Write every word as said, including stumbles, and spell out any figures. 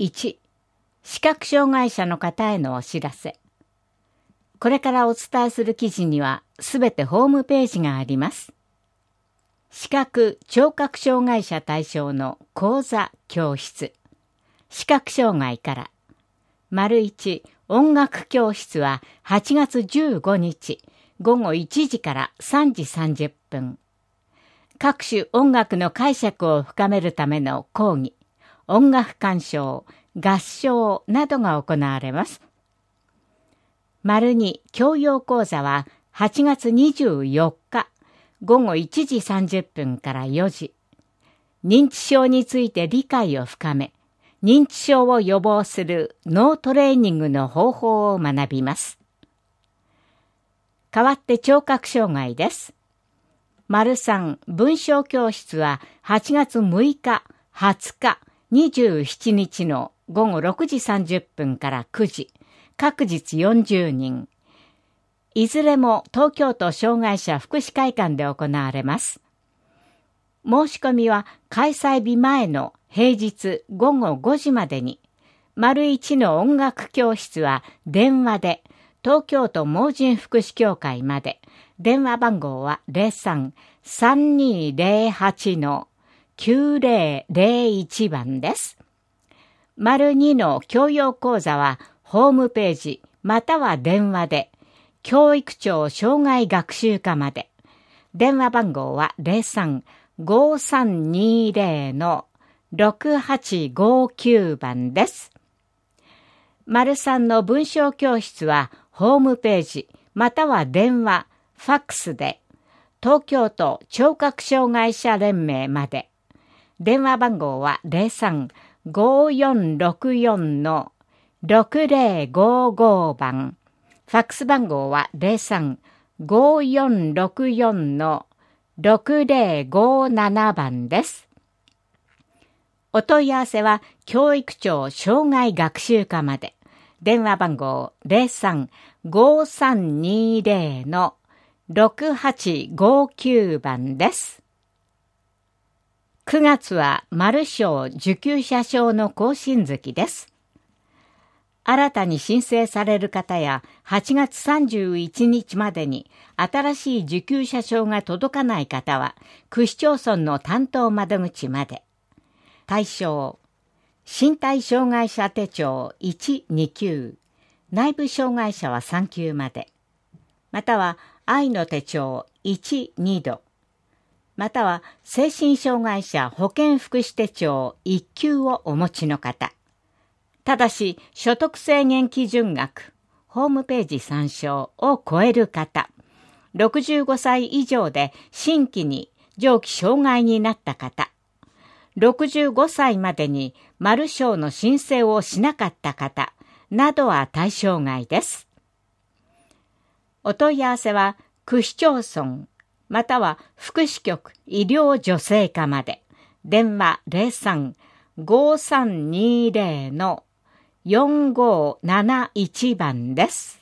いち、視覚障害者の方へのお知らせ。これからお伝えする記事にはすべてホームページがあります。視覚・聴覚障害者対象の講座・教室。視覚障害から。丸一、音楽教室ははちがつじゅうごにちごごいちじからさんじさんじゅっぷん。各種音楽の解釈を深めるための講義、音楽鑑賞、合唱などが行われます。丸に、教養講座ははちがつにじゅうよっかごごいちじさんじゅっぷんからよじ。認知症について理解を深め、認知症を予防する脳トレーニングの方法を学びます。代わって聴覚障害です。丸さん、文章教室ははちがつむいか、はつか、にじゅうしちにちのごごろくじさんじゅっぷんからくじ、各日よんじゅうにん。いずれも東京都障害者福祉会館で行われます。申し込みは開催日前の平日ごごごじまでに、丸一の音楽教室は電話で東京都盲人福祉協会まで、電話番号は ゼロさん さんにゼロはち きゅうゼロゼロいち 番です。丸にの教養講座はホームページまたは電話で教育庁障害学習課まで。電話番号は ゼロさん ごさんにゼロ ろくはちごきゅう 番です。丸さんの文章教室はホームページまたは電話、ファックスで東京都聴覚障害者連盟まで。電話番号は ゼロさん ごよんろくよん ろくゼロごご 番。ファックス番号は ゼロさん ごよんろくよん ろくゼロごなな 番です。お問い合わせは教育庁障害学習課まで。電話番号 ゼロさん ごさんにゼロ ろくはちごきゅう 番です。くがつは丸賞受給者証の更新月です。新たに申請される方やはちがつさんじゅういちにちまでに新しい受給者証が届かない方は区市町村の担当窓口まで。対象、身体障害者手帳いち、にきゅう、内部障害者はさんきゅうまで。または愛の手帳いち、にど。または精神障害者保健福祉手帳いっきゅうをお持ちの方。ただし所得制限基準額、ホームページ参照を超える方、ろくじゅうごさい以上で新規に上記障害になった方、ろくじゅうごさいまでに丸賞の申請をしなかった方などは対象外です。お問い合わせは区市町村または福祉局医療助成課まで。電話 ゼロさん ごさんにゼロ よんごなないち 番です。